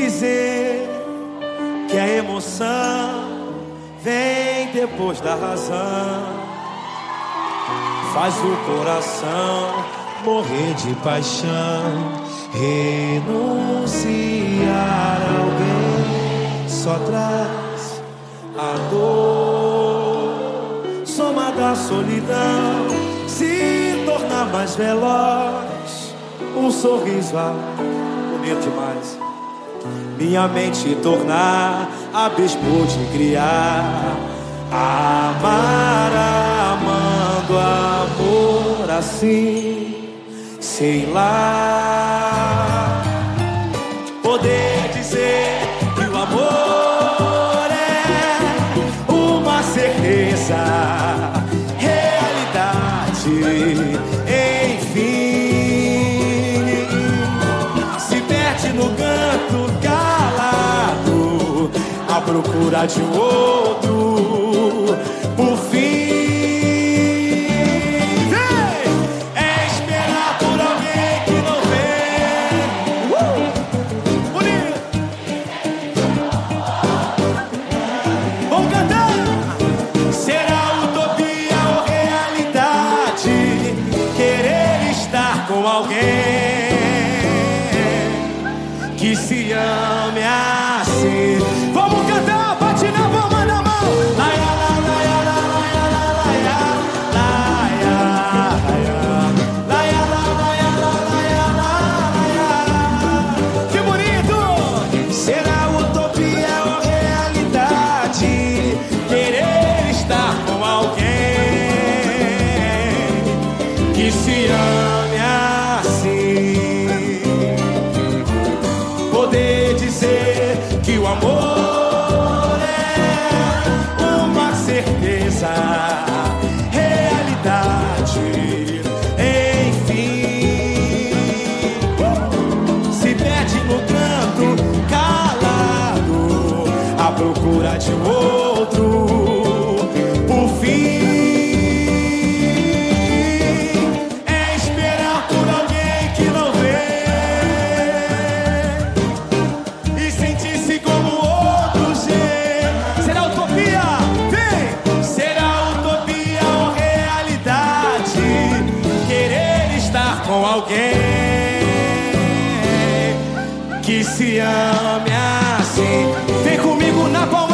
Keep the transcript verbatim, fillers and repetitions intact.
dizer que a emoção vem depois da razão, faz o coração morrer de paixão. Renunciar a alguém só traz a dor, soma da solidão, se tornar mais veloz. Um sorriso, ah, bonito demais. Minha mente tornar abismo de criar, amar amando amor assim, sei lá. Poder dizer que o amor é uma certeza, realidade, enfim, se perde no canto calado, à procura de um outro, por fim. Com alguém que se ame assim. Vamos cantar, bate na palma da mão. Laia, laia, laia, laia, laia, laia, laia, laia, laia. Que bonito! Será utopia ou realidade querer estar com alguém que se ame assim? Poder dizer que o amor é uma certeza, realidade, enfim, se perde no canto calado, à procura de um outro, por fim. Com alguém que se ame assim. Vem comigo na palma.